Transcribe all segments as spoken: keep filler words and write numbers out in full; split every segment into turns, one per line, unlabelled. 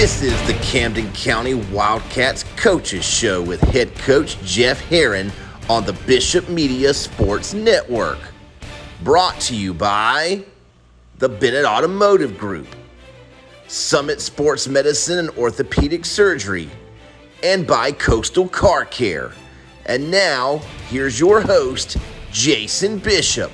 This is the Camden County Wildcats Coaches Show with head coach Jeff Herron on the Bishop Media Sports Network. Brought to you by the Bennett Automotive Group, Summit Sports Medicine and Orthopedic Surgery, and by Coastal Car Care. And now, here's your host, Jason Bishop.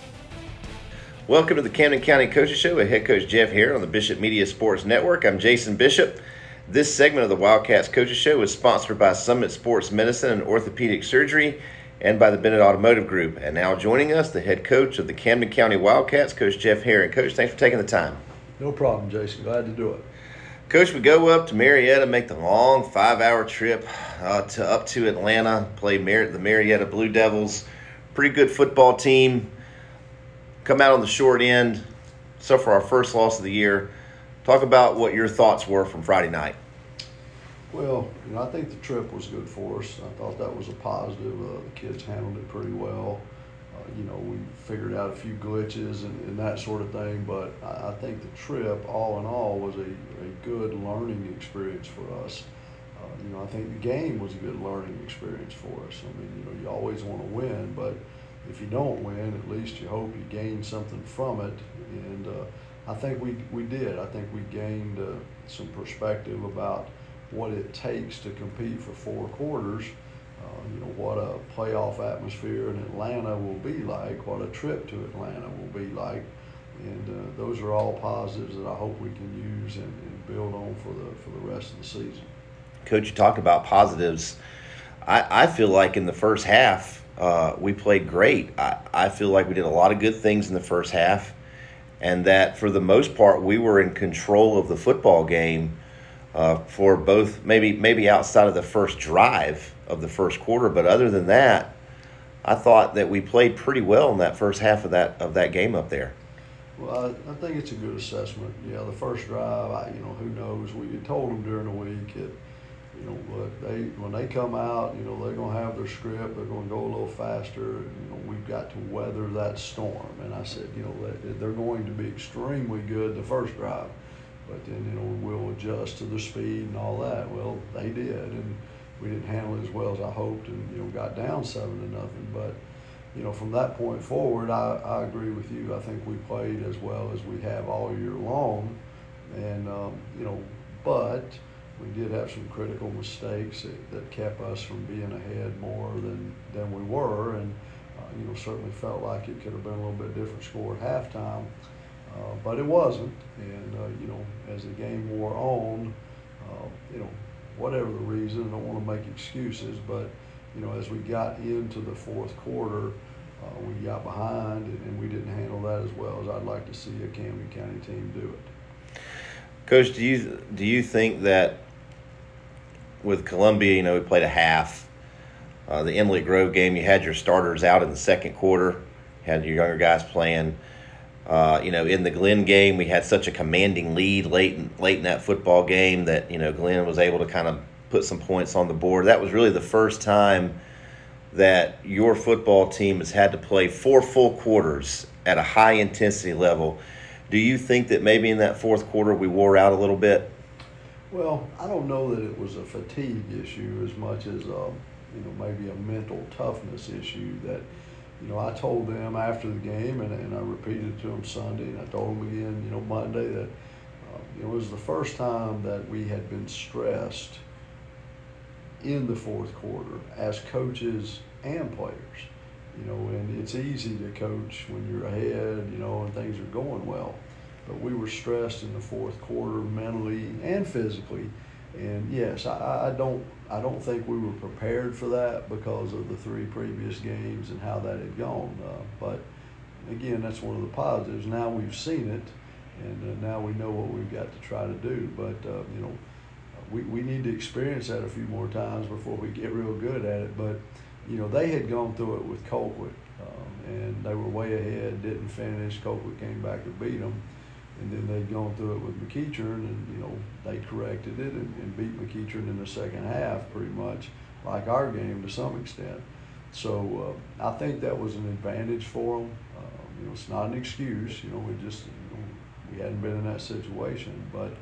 Welcome to the Camden County Coaches Show with head coach Jeff Herron on the Bishop Media Sports Network. I'm Jason Bishop. This segment of the Wildcats Coaches Show is sponsored by Summit Sports Medicine and Orthopedic Surgery and by the Bennett Automotive Group. And now joining us, the head coach of the Camden County Wildcats, Coach Jeff Herron. Coach, thanks for taking the time.
No problem, Jason. Glad to do it.
Coach, we go up to Marietta, make the long five-hour trip uh, to up to Atlanta, play Mar- the Marietta Blue Devils. Pretty good football team. Come out on the short end, suffer our first loss of the year. Talk about what your thoughts were from Friday night.
Well, you know, I think the trip was good for us. I thought that was a positive. Uh, the kids handled it pretty well. Uh, you know, we figured out a few glitches and, and that sort of thing, but I, I think the trip, all in all, was a, a good learning experience for us. Uh, you know, I think the game was a good learning experience for us. I mean, you know, you always want to win, but if you don't win, at least you hope you gain something from it. And uh, I think we we did. I think we gained uh, some perspective about what it takes to compete for four quarters. Uh, you know, what a playoff atmosphere in Atlanta will be like, what a trip to Atlanta will be like. And uh, those are all positives that I hope we can use and, and build on for the for the rest of the season.
Coach, you talked about positives. I, I feel like in the first half, Uh, we played great. I, I feel like we did a lot of good things in the first half, and that for the most part we were in control of the football game uh, for both maybe maybe outside of the first drive of the first quarter. But other than that, I thought that we played pretty well in that first half of that of that game up there.
Well, I, I think it's a good assessment. Yeah, the first drive, I, you know, who knows? We told them during the week that, you know, look, they when they come out, you know, they're going to have their script. They're going to go a little faster. You know, we've got to weather that storm. And I said, you know, they're going to be extremely good the first drive, but then, you know, we'll adjust to the speed and all that. Well, they did, and we didn't handle it as well as I hoped, and you know, got down seven to nothing. But you know, from that point forward, I, I agree with you. I think we played as well as we have all year long, and um, you know, but we did have some critical mistakes that, that kept us from being ahead more than, than we were, and uh, you know, certainly felt like it could have been a little bit different score at halftime, uh, but it wasn't. And uh, you know, as the game wore on, uh, you know, whatever the reason, I don't want to make excuses, but you know, as we got into the fourth quarter, uh, we got behind, and, and we didn't handle that as well as I'd like to see a Camden County team do it.
Coach, do you do you think that with Columbia, you know, we played a half. Uh, the Emily Grove game, you had your starters out in the second quarter, had your younger guys playing. Uh, you know, in the Glenn game, we had such a commanding lead late in, late in that football game that, you know, Glenn was able to kind of put some points on the board. That was really the first time that your football team has had to play four full quarters at a high intensity level. Do you think that maybe in that fourth quarter we wore out a little bit?
Well, I don't know that it was a fatigue issue as much as, uh, you know, maybe a mental toughness issue that, you know, I told them after the game, and, and I repeated it to them Sunday, and I told them again, you know, Monday, that uh, it was the first time that we had been stressed in the fourth quarter as coaches and players. You know, and it's easy to coach when you're ahead, you know, and things are going well. But we were stressed in the fourth quarter mentally and physically, and yes, I, I don't I don't think we were prepared for that because of the three previous games and how that had gone. Uh, but again, that's one of the positives. Now we've seen it, and uh, now we know what we've got to try to do. But uh, you know, we we need to experience that a few more times before we get real good at it. But you know, they had gone through it with Colquitt, um, and they were way ahead, didn't finish. Colquitt came back and beat them. And then they'd gone through it with McEachern, and you know, they corrected it and, and beat McEachern in the second half, pretty much like our game to some extent. So uh, I think that was an advantage for them. Uh, you know, it's not an excuse. You know, we just you know, we hadn't been in that situation, but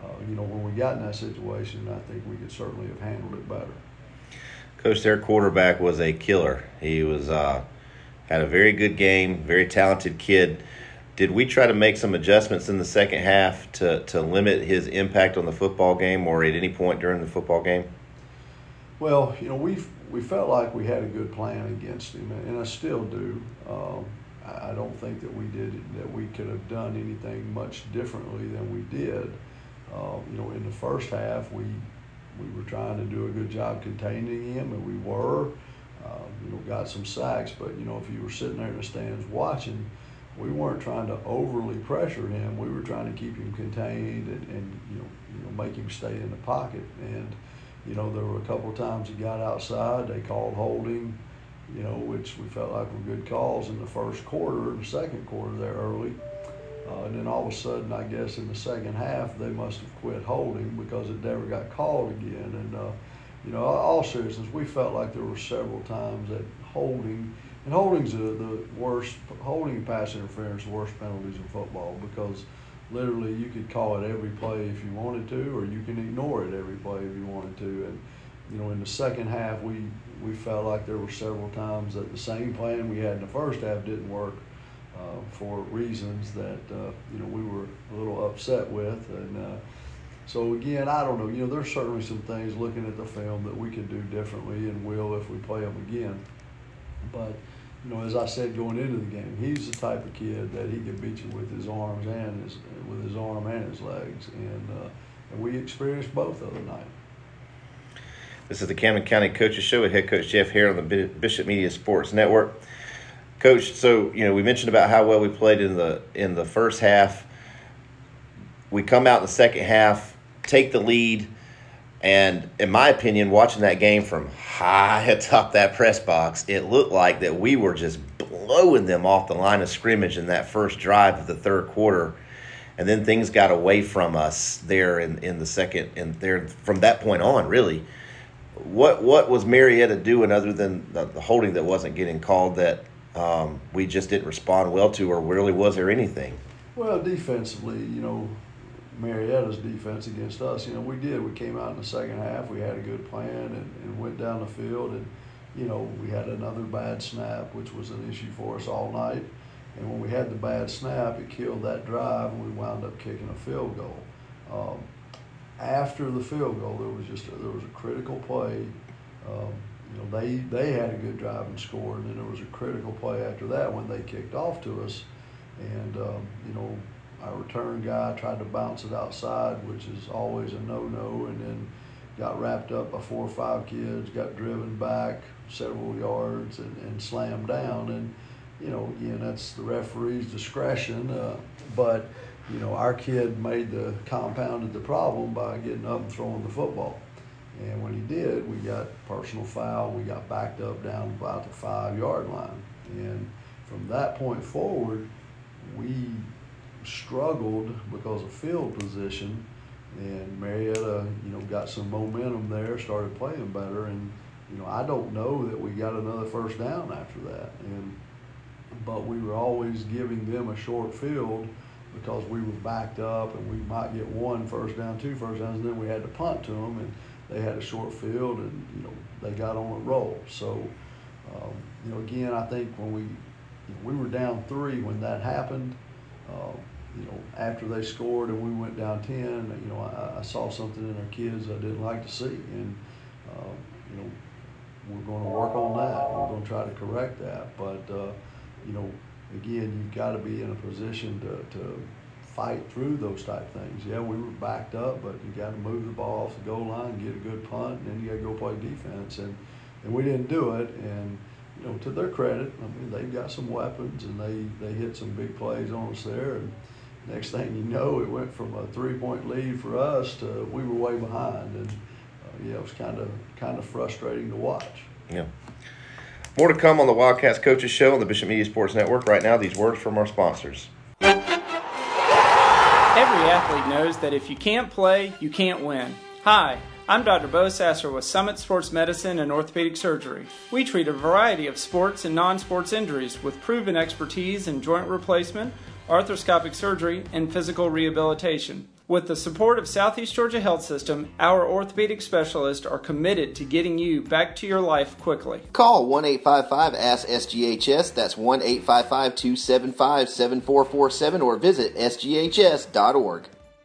uh, you know, when we got in that situation, I think we could certainly have handled it better.
Coach, their quarterback was a killer. He was uh, had a very good game, very talented kid. Did we try to make some adjustments in the second half to, to limit his impact on the football game or at any point during the football game?
Well, you know, we we felt like we had a good plan against him, and I still do. Um, I don't think that we did that we could have done anything much differently than we did. Uh, you know, in the first half, we we were trying to do a good job containing him, and we were. Uh, you know, got some sacks, but you know, if you were sitting there in the stands watching, we weren't trying to overly pressure him. We were trying to keep him contained and, and you know, you know, make him stay in the pocket. And you know, there were a couple of times he got outside. They called holding, you know, which we felt like were good calls in the first quarter, the second quarter there early. Uh, and then all of a sudden, I guess in the second half, they must have quit holding because it never got called again. And, uh, you know, all seriousness, we felt like there were several times that holding, and holding's the, the worst, holding and pass interference, the worst penalties in football, because literally you could call it every play if you wanted to, or you can ignore it every play if you wanted to. And, you know, in the second half, we, we felt like there were several times that the same plan we had in the first half didn't work. Uh, for reasons that uh, you know we were a little upset with, and uh, so again, I don't know. You know, there's certainly some things looking at the film that we could do differently, and will if we play them again. But you know, as I said going into the game, he's the type of kid that he can beat you with his arms and his with his arm and his legs, and uh, and we experienced both the other night.
This is the Camden County Coaches Show with head coach Jeff Hare on the Bishop Media Sports Network. Coach, so you know we mentioned about how well we played in the in the first half. We come out in the second half, take the lead, and in my opinion, watching that game from high atop that press box, it looked like that we were just blowing them off the line of scrimmage in that first drive of the third quarter, and then things got away from us there in, in the second, and there from that point on, really. What what was Marietta doing other than the, the holding that wasn't getting called that Um, we just didn't respond well to, or really was there anything?
Well, defensively, you know, Marietta's defense against us, you know, we did. We came out in the second half. We had a good plan and, and went down the field. And, you know, we had another bad snap, which was an issue for us all night. And when we had the bad snap, it killed that drive, and we wound up kicking a field goal. Um, after the field goal, there was just a, there was a critical play. Um, You know, they, they had a good drive and scored, and then there was a critical play after that when they kicked off to us. And, um, you know, our return guy tried to bounce it outside, which is always a no-no, and then got wrapped up by four or five kids, got driven back several yards and, and slammed down. And, you know, again, that's the referee's discretion. Uh, but, you know, our kid made the compounded the problem by getting up and throwing the football. And when he did, we got personal foul. We got backed up down about the five-yard line. And from that point forward, we struggled because of field position. And Marietta, you know, got some momentum there, started playing better. And, you know, I don't know that we got another first down after that. And but we were always giving them a short field because we were backed up, and we might get one first down, two first downs, and then we had to punt to them. And they had a short field, and you know they got on a roll. So, um, you know, again, I think when we you know, we were down three when that happened. Uh, you know, after they scored and we went down ten, you know, I, I saw something in our kids I didn't like to see, and uh, you know, we're going to work on that. We're going to try to correct that. But uh, you know, again, you've got to be in a position to. to fight through those type things. Yeah, we were backed up, but you got to move the ball off the goal line, get a good punt, and then you got to go play defense. And and we didn't do it. And you know, to their credit, I mean, they've got some weapons, and they they hit some big plays on us there. And next thing you know, it went from a three-point lead for us to we were way behind. And uh, yeah, it was kind of kind of frustrating to watch.
Yeah. More to come on the Wildcats Coaches Show on the Bishop Media Sports Network. Right now, these words from our sponsors.
Every athlete knows that if you can't play, you can't win. Hi, I'm Doctor Bo Sasser with Summit Sports Medicine and Orthopedic Surgery. We treat a variety of sports and non-sports injuries with proven expertise in joint replacement, arthroscopic surgery, and physical rehabilitation. With the support of Southeast Georgia Health System, our orthopedic specialists are committed to getting you back to your life quickly.
Call one eight five five ask S G H S. That's one eight five five two seven five seven four four seven or visit S G H S dot org.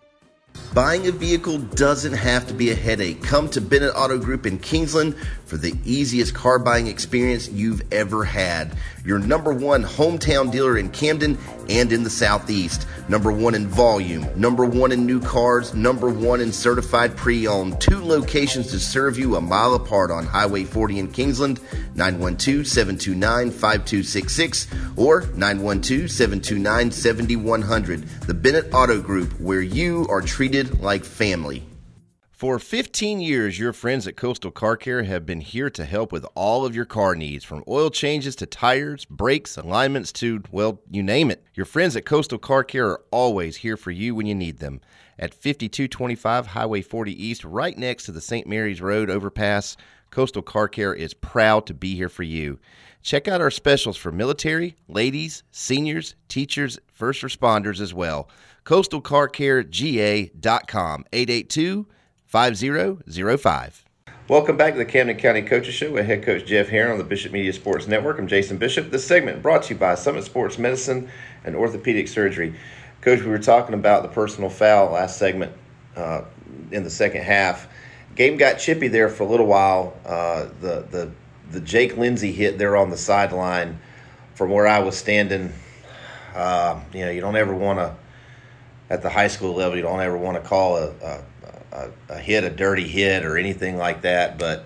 Buying a vehicle doesn't have to be a headache. Come to Bennett Auto Group in Kingsland for the easiest car buying experience you've ever had. Your number one hometown dealer in Camden and in the Southeast. Number one in volume, number one in new cars, number one in certified pre-owned. Two locations to serve you a mile apart on Highway forty in Kingsland, nine one two, seven two nine, five two six six or nine one two, seven two nine, seven one zero zero. The Bennett Auto Group, where you are treated like family. For fifteen years, your friends at Coastal Car Care have been here to help with all of your car needs, from oil changes to tires, brakes, alignments to, well, you name it. Your friends at Coastal Car Care are always here for you when you need them. At fifty-two twenty-five Highway forty East, right next to the Saint Mary's Road overpass, Coastal Car Care is proud to be here for you. Check out our specials for military, ladies, seniors, teachers, first responders as well. coastal car care G A dot com, eight eight two, five zero zero five. Welcome back to the Camden County Coaches Show with head coach Jeff Herron on the Bishop Media Sports Network. I'm Jason Bishop. This segment brought to you by Summit Sports Medicine and Orthopedic Surgery. Coach, we were talking about the personal foul last segment uh, in the second half. Game got chippy there for a little while. Uh, the the the Jake Lindsey hit there on the sideline from where I was standing. Uh, you know, you don't ever want to, at the high school level, you don't ever want to call a, a, a, a hit a dirty hit or anything like that. But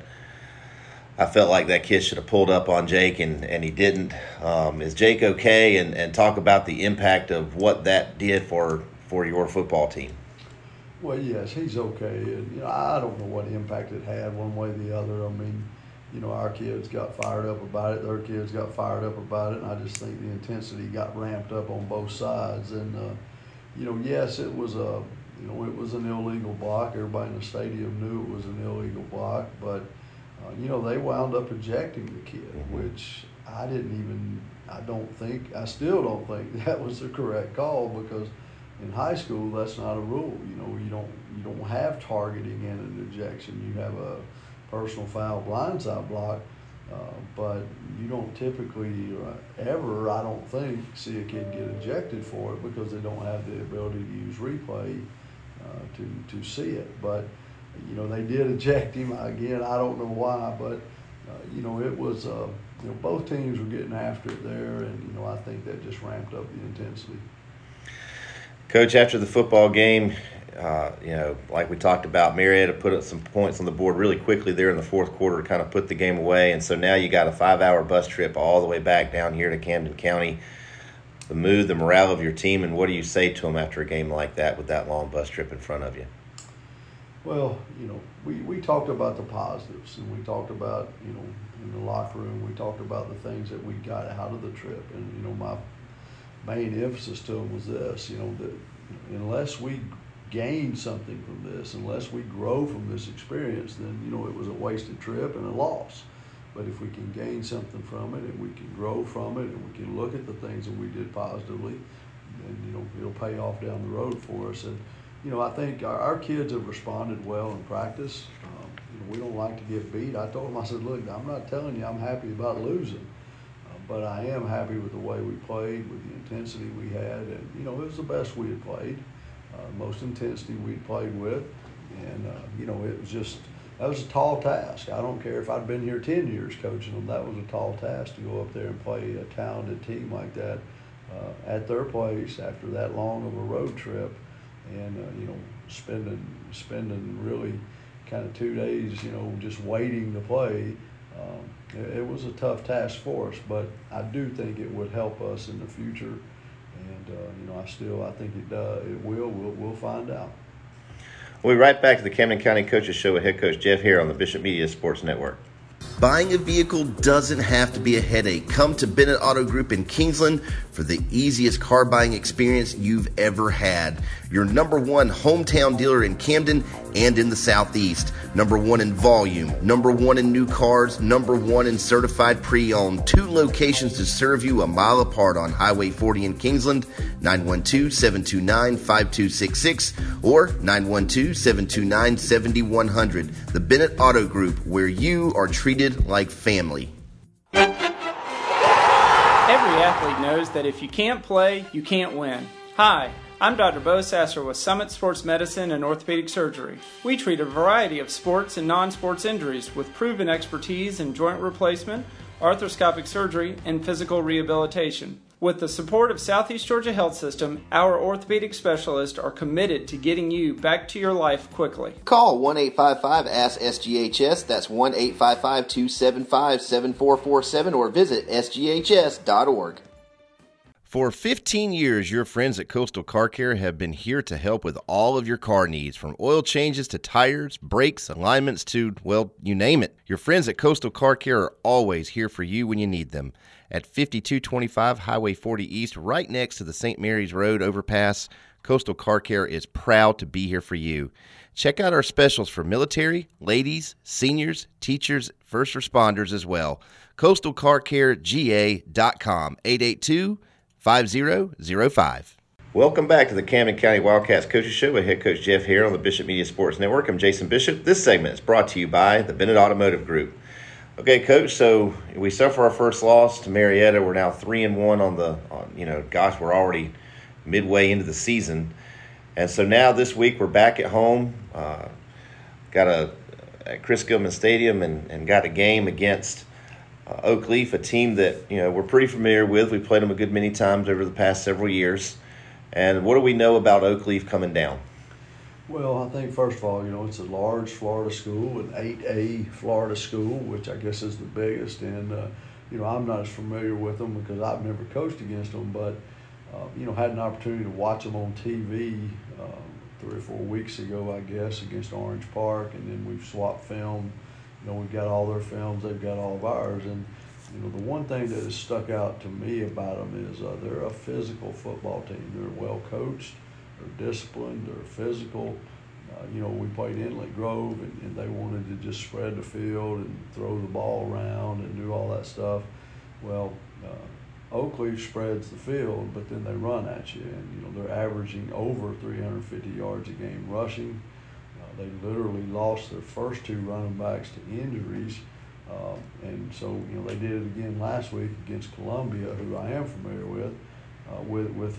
I felt like that kid should have pulled up on Jake, and, and he didn't. Um, is Jake okay? And, and talk about the impact of what that did for, for your football team.
Well, yes, he's okay. And, you know, I don't know what impact it had one way or the other. I mean, you know, our kids got fired up about it. Their kids got fired up about it. And I just think the intensity got ramped up on both sides. And, uh, you know, yes, it was a, you know, it was an illegal block. Everybody in the stadium knew it was an illegal block. But, uh, you know, they wound up ejecting the kid, which I didn't even, I don't think, I still don't think that was the correct call, because in high school, that's not a rule. You know, you don't you don't have targeting in an ejection. You have a personal foul blindside block, uh, but you don't typically uh, ever, I don't think, see a kid get ejected for it, because they don't have the ability to use replay uh, to to see it. But you know, they did eject him again. I don't know why, but uh, you know, it was uh, you know, both teams were getting after it there, and you know, I think that just ramped up the intensity.
Coach, after the football game, uh, you know, like we talked about, Marietta put up some points on the board really quickly there in the fourth quarter to kind of put the game away. And so now you got a five-hour bus trip all the way back down here to Camden County. The mood, the morale of your team, and what do you say to them after a game like that with that long bus trip in front of you?
Well, you know, we, we talked about the positives, and we talked about, you know, in the locker room, we talked about the things that we got out of the trip. And, you know, my main emphasis to them was this, you know, that unless we gain something from this, unless we grow from this experience, then, you know, it was a wasted trip and a loss. But if we can gain something from it, and we can grow from it, and we can look at the things that we did positively, then, you know, it'll pay off down the road for us. And, you know, I think our, our kids have responded well in practice. Um, you know, we don't like to get beat. I told them, I said, look, I'm not telling you I'm happy about losing. But I am happy with the way we played, with the intensity we had, and, you know, it was the best we had played, uh, most intensity we'd played with, and, uh, you know, it was just, that was a tall task. I don't care if I'd been here ten years coaching them, that was a tall task to go up there and play a talented team like that uh, at their place after that long of a road trip, and, uh, you know, spending, spending really kind of two days, you know, just waiting to play. Um, it, it was a tough task for us, but I do think it would help us in the future. And, uh, you know, I still, I think it does, it will, we'll, we'll find out. We'll
be right back to the Camden County Coaches Show with head coach Jeff here on the Bishop Media Sports Network. Buying a vehicle doesn't have to be a headache. Come to Bennett Auto Group in Kingsland for the easiest car buying experience you've ever had. Your number one hometown dealer in Camden and in the Southeast. Number one in volume, number one in new cars, number one in certified pre-owned. Two locations to serve you a mile apart on Highway forty in Kingsland, nine one two, seven two nine, five two six six or nine one two, seven two nine, seven one zero zero. The Bennett Auto Group, where you are treated like family.
Every athlete knows that if you can't play, you can't win. Hi, I'm Doctor Bo Sasser with Summit Sports Medicine and Orthopedic Surgery. We treat a variety of sports and non-sports injuries with proven expertise in joint replacement, arthroscopic surgery, and physical rehabilitation. With the support of Southeast Georgia Health System, our orthopedic specialists are committed to getting you back to your life quickly.
Call one eight five five, A S K, S G H S. That's one eight five five, two seven five, seven four four seven or visit S G H S dot org. For fifteen years, your friends at Coastal Car Care have been here to help with all of your car needs, from oil changes to tires, brakes, alignments to, well, you name it. Your friends at Coastal Car Care are always here for you when you need them. At fifty-two twenty-five Highway forty East, right next to the Saint Mary's Road overpass, Coastal Car Care is proud to be here for you. Check out our specials for military, ladies, seniors, teachers, first responders as well. coastal car care G A dot com, eight eight two, five zero zero five. Welcome back to the Camden County Wildcats Coaches Show with head coach Jeff here on the Bishop Media Sports Network. I'm Jason Bishop. This segment is brought to you by the Bennett Automotive Group. Okay, Coach, so we suffer our first loss to Marietta. We're now three and one on the, on, you know, gosh, we're already midway into the season. And so now this week we're back at home, uh, got a, at Chris Gilman Stadium and, and got a game against uh, Oak Leaf, a team that, you know, we're pretty familiar with. We've played them a good many times over the past several years. And what do we know about Oak Leaf coming down?
Well, I think first of all, you know, it's a large Florida school, an eight A Florida school, which I guess is the biggest. And, uh, you know, I'm not as familiar with them because I've never coached against them, but, uh, you know, had an opportunity to watch them on T V uh, three or four weeks ago, I guess, against Orange Park. And then we've swapped film. You know, we've got all their films, they've got all of ours. And, you know, the one thing that has stuck out to me about them is uh, they're a physical football team. They're well coached. They're disciplined, they're physical. Uh, you know, we played Inlet Grove, and, and they wanted to just spread the field and throw the ball around and do all that stuff. Well, uh, Oak Leaf spreads the field, but then they run at you. And, you know, they're averaging over three hundred fifty yards a game rushing. Uh, they literally lost their first two running backs to injuries. Um, and so, you know, they did it again last week against Columbia, who I am familiar with, uh, with, with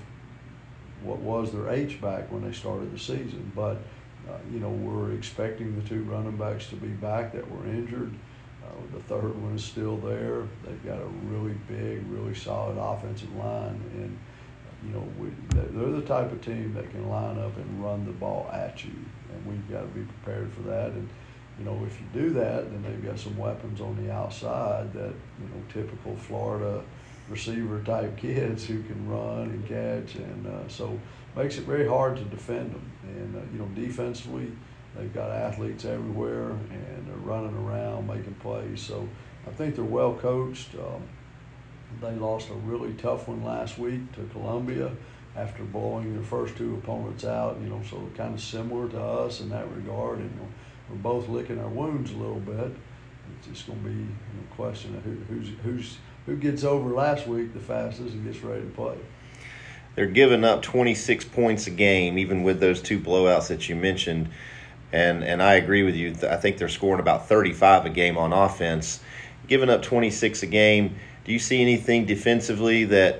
what was their H-back when they started the season. But, uh, you know, we're expecting the two running backs to be back that were injured. Uh, the third one is still there. They've got a really big, really solid offensive line. And, you know, we, they're the type of team that can line up and run the ball at you. And we've got to be prepared for that. And, you know, if you do that, then they've got some weapons on the outside that, you know, typical Florida receiver type kids who can run and catch, and uh, so makes it very hard to defend them. And uh, you know, defensively, they've got athletes everywhere, and they're running around making plays. So I think they're well coached. Um, they lost a really tough one last week to Columbia after blowing their first two opponents out. You know, so kind of similar to us in that regard. And you know, we're both licking our wounds a little bit. It's just going to be, you know, a question of who, who's who's who gets over last week the fastest and gets ready to play.
They're giving up twenty-six points a game, even with those two blowouts that you mentioned. And and I agree with you. I think they're scoring about thirty-five a game on offense. Giving up twenty-six a game, do you see anything defensively that,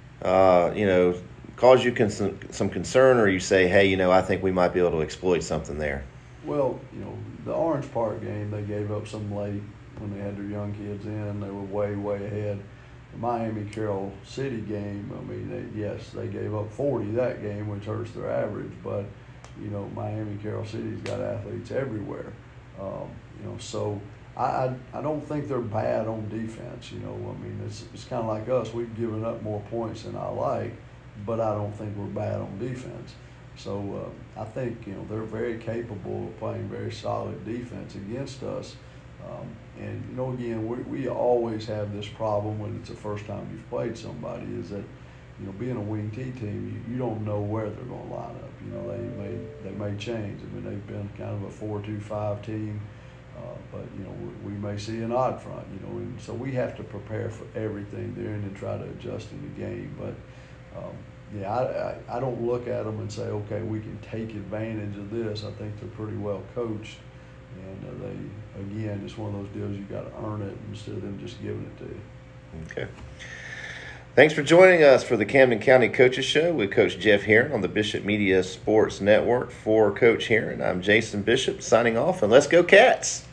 uh, you know, cause you con- some concern, or you say, hey, you know, I think we might be able to exploit something there?
Well, you know, the Orange Park game, they gave up some late when they had their young kids in. They were way, way ahead. The Miami-Carroll City game, I mean, they, yes, they gave up forty that game, which hurts their average, but, you know, Miami-Carroll City's got athletes everywhere. Um, you know, so I, I I don't think they're bad on defense, you know. I mean, it's, it's kind of like us. We've given up more points than I like, but I don't think we're bad on defense. So uh, I think, you know, they're very capable of playing very solid defense against us. Um, and, you know, again, we, we always have this problem when it's the first time you've played somebody is that, you know, being a wing T team, you, you don't know where they're going to line up. You know, they may they may change. I mean, they've been kind of a four two five team, uh, but, you know, we, we may see an odd front, you know, and so we have to prepare for everything there and then try to adjust in the game. But, um, yeah, I, I, I don't look at them and say, okay, we can take advantage of this. I think they're pretty well coached. And uh, they, again, it's one of those deals you got to earn it instead of them just giving it to you.
Okay. Thanks for joining us for the Camden County Coaches Show with Coach Jeff Herron on the Bishop Media Sports Network. For Coach Herron, I'm Jason Bishop signing off, and let's go Cats!